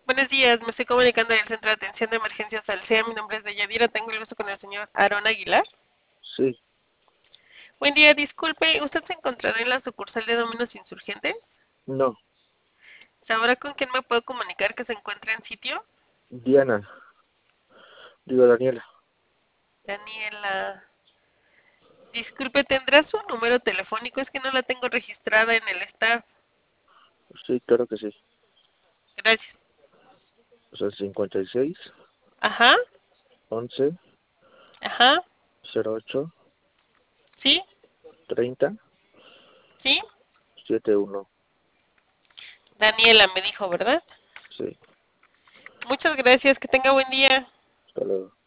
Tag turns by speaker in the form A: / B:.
A: Buenos días, me estoy comunicando del Centro de Atención de Emergencias Alsea. Mi nombre es Deyadira, tengo el gusto con el señor Aarón Aguilar.
B: Sí,
A: Buen día, disculpe, ¿usted se encontrará en la sucursal de Domino's Insurgentes?
B: no,
A: ¿Sabrá con quién me puedo comunicar que se encuentre en sitio?
B: Diana, digo Daniela.
A: Daniela. Disculpe, ¿tendrá su número telefónico? Es que no la tengo registrada en el staff.
B: Sí, claro que sí.
A: Gracias.
B: O sea, 56,
A: Ajá,
B: 11,
A: ajá,
B: 08,
A: sí,
B: 30,
A: sí.
B: 71.
A: Daniela me dijo, ¿verdad?
B: Sí,
A: Muchas gracias, que tenga buen día.
B: hasta luego.